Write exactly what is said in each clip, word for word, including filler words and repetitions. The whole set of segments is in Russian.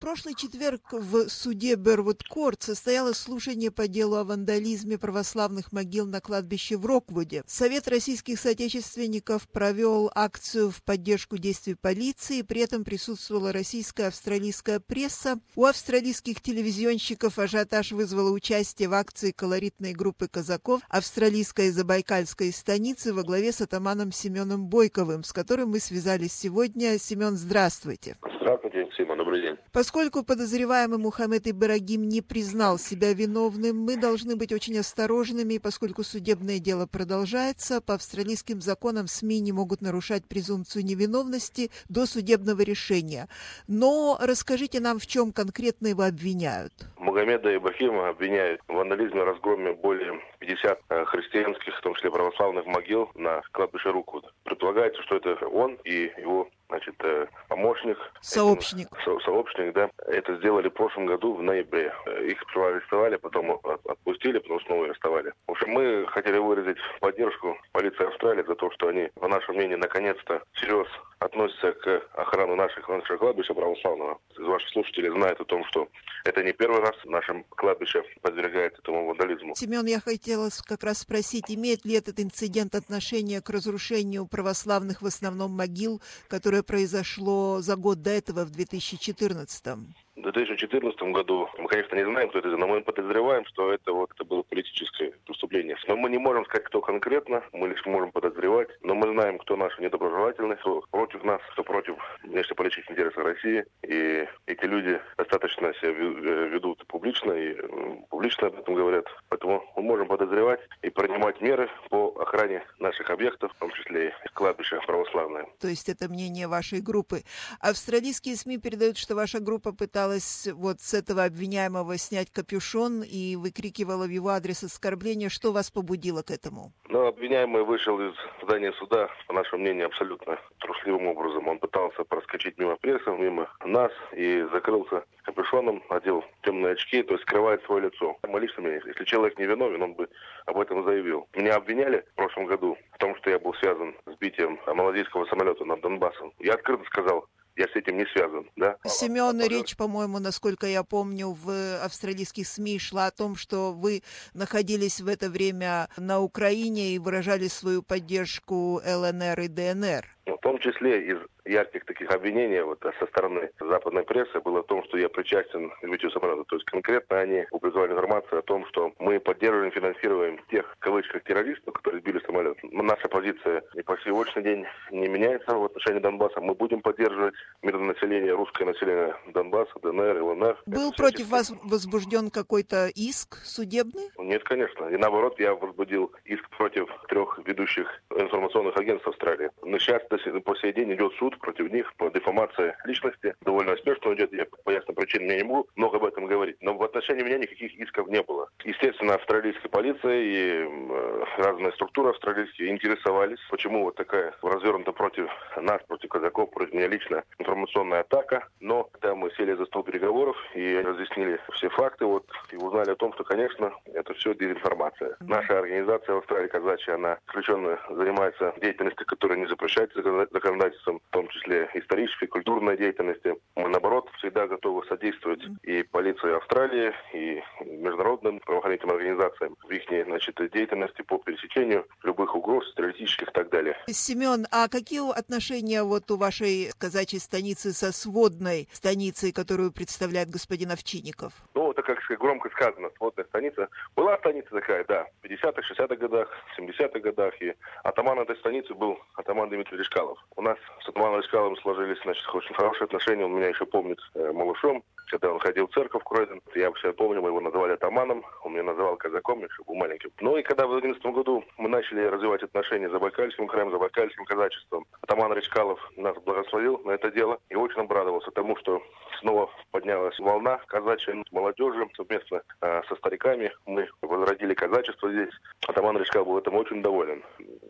прошлый четверг в суде Бервуд-Корт состоялось слушание по делу о вандализме православных могил на кладбище в Роквуде. Совет российских соотечественников провел акцию в поддержку действий полиции, при этом присутствовала российская и австралийская пресса. У австралийских телевизионщиков ажиотаж вызвало участие в акции колоритной группы казаков австралийской и забайкальской станицы во главе с атаманом Семеном Бойковым, с которым мы связались сегодня. Семен, здравствуйте. Здравствуйте, Сима, добрый день. Поскольку подозреваемый Мухаммед Ибрагим не признал себя виновным, мы должны быть очень осторожными, поскольку судебное дело продолжается. По австралийским законам СМИ не могут нарушать презумпцию невиновности до судебного решения. Но расскажите нам, в чем конкретно его обвиняют. Мухаммеда Ибрагима обвиняют в вандализме и разгроме более пятидесяти христианских, в том числе православных могил на кладбище Роквуд. Предполагается, что это он и его значит, помощник. Сообщник. Этим, со, сообщник, да. Это сделали в прошлом году, в ноябре. Их арестовали, потом отпустили, потому что снова арестовали. В общем, мы хотели выразить поддержку полиции Австралии за то, что они, по нашему мнению, наконец-то всерьез относятся к охране наших, нашего кладбища православного. Ваши слушатели знают о том, что это не первый раз наше кладбище подвергается этому вандализму. Семен, я хотела как раз спросить, имеет ли этот инцидент отношение к разрушению православных в основном могил, которое произошло за год до этого, в две тысячи четырнадцатом? В две тысячи четырнадцатом году, мы, конечно, не знаем, кто это, но мы подозреваем, что это вот это было политическое преступление. Но мы не можем сказать, кто конкретно, мы лишь можем подозревать, но мы знаем, кто наши недоброжелательные, кто против нас, кто против внешнеполитических интересов России. И эти люди достаточно себя ведут публично и публично об этом говорят. Поэтому мы можем подозревать и принимать меры по охране наших объектов, в том числе и кладбища православные. То есть это мнение вашей группы. Австралийские СМИ передают, что ваша группа пыталась вот с этого обвиняемого снять капюшон и выкрикивала в его адрес оскорбления. Что вас побудило к этому? Ну, обвиняемый вышел из здания суда, по нашему мнению, абсолютно трусливым образом. Он пытался проскочить мимо прессы, мимо нас и закрылся капюшоном, надел темные очки, то есть скрывает свое лицо. Мы лично, если человек не виновен, он бы об этом заявил. Меня обвиняли в прошлом году в том, что я был связан с сбитием малазийского самолета над Донбассом. Я открыто сказал, я с этим не связан, да? Семен, речь, по-моему, насколько я помню, в австралийских СМИ шла о том, что вы находились в это время на Украине и выражали свою поддержку ЛНР и ДНР. В том числе из ярких таких обвинений вот, со стороны западной прессы было в том, что я причастен к сбитию самолета. То есть конкретно они публиковали информацию о том, что мы поддерживаем, финансируем тех, в кавычках, террористов, которые сбили самолет. Наша позиция и по сегодняшний день не меняется в отношении Донбасса. Мы будем поддерживать мирное население, русское население Донбасса, ДНР, ЛНР. Был против вас возбужден какой-то иск судебный? Нет, конечно. И наоборот, я возбудил иск против трех ведущих информационных агентств Австралии. Но сейчас по сей день идет суд против них по дефамации личности. Довольно успешно идет. Я по ясным причинам я не могу много об этом говорить. Но в отношении меня никаких исков не было. Естественно, австралийская полиция и э, разные структуры австралийские интересовались, почему вот такая развернута против нас, против казаков, против меня лично информационная атака. Но когда мы сели за стол переговоров и разъяснили все факты, вот, и узнали о том, что, конечно, это все дезинформация. Наша организация в Австралии казачья, она исключенно занимается деятельностью, которая не запрещается законодательством, в том числе исторической, культурной деятельности. Мы, наоборот, всегда готовы содействовать и полиции Австралии, и международным правоохранительным организациям в их, значит, деятельности по пересечению любых угроз, террористических и так далее. Семен, а какие отношения вот у вашей казачьей станицы со сводной станицей, которую представляет господин Овчинников? Ну, это, как громко сказано, сводная станица. Была станица такая, да, в пятидесятых, шестидесятых годах, семидесятых годах, и атаман этой станицы был атаман Дмитрий Речкалов. У нас с атаманом Речкаловым сложились, значит, очень хорошие отношения, он меня еще помнит э, малышом, когда он ходил в церковь в Кройден. Я все помню, мы его называли атаманом, он меня называл казаком, я еще был маленьким. Ну и когда в две тысячи одиннадцатом году мы начали развивать отношения с Забайкальским краем, Забайкальским казачеством, атаман Речкалов нас благословил на это дело и очень обрадовался тому, что снова поднялась волна казачья с молодежью, совместно э, со стариками. Мы возродили казачество здесь. Атаман Речкалов был этому очень доволен.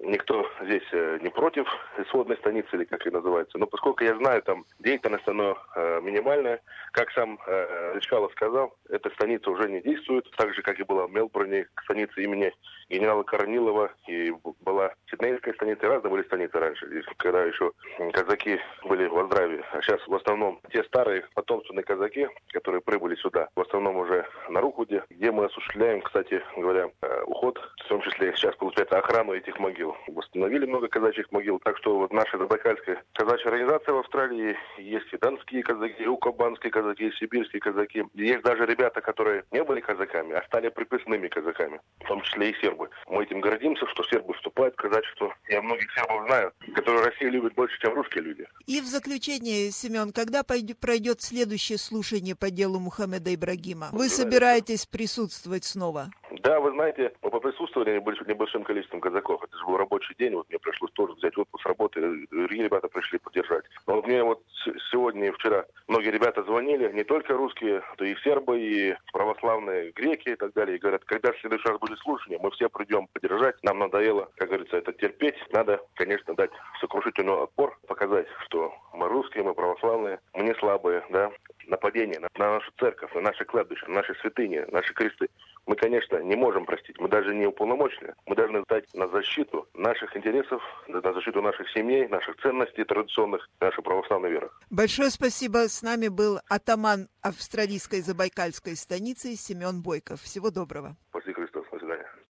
никто здесь не против исходной станицы, или как и называется. Но поскольку я знаю, там деятельность, она э, минимальная, как сам э, Рычкалов сказал, эта станица уже не действует, так же, как и была в Мелбурне, станица имени генерала Корнилова, и была Сиднейская станица, и разные были станицы раньше, когда еще казаки были в здравии. А сейчас в основном те старые потомственные казаки, которые прибыли сюда, в основном уже на Руквуде, где мы осуществляем, кстати говоря, уход, в том числе сейчас получается охрану этих могил. Восстановили много казачьих могил, так что вот наша Забайкальская казачья организация в Австралии, есть и донские казаки, и укабанские казаки, и сибирские казаки. Есть даже ребята, которые не были казаками, а стали приписными казаками, в том числе и сербы. Мы этим гордимся, что сербы вступают в казачество. Я многих сербов знаю, которые Россию любят больше, чем русские люди. И в заключение, Семен, когда пройдет следующее слушание по делу Мухаммеда Ибрагима? Вы собираетесь присутствовать снова? Да, вы знаете, мы поприсутствовали небольшим количеством казаков. Это же был рабочий день, вот мне пришлось тоже взять отпуск с работы, другие ребята пришли поддержать. Но вот мне вот сегодня и вчера многие ребята звонили, не только русские, то и сербы, и православные греки и так далее, и говорят, когда в следующий раз будет слушание, мы все придем поддержать, нам надоело, как говорится, это терпеть, надо, конечно, дать сокрушительный отпор, показать, что мы русские, мы православные, мы не слабые, да, нападение на, на нашу церковь, на наши кладбища, на наши святыни, наши кресты. Мы, конечно, не можем простить, мы даже не уполномочены. Мы должны стать на защиту наших интересов, на защиту наших семей, наших ценностей традиционных, нашей православной веры. Большое спасибо. С нами был атаман австралийской Забайкальской станицы Семен Бойков. Всего доброго.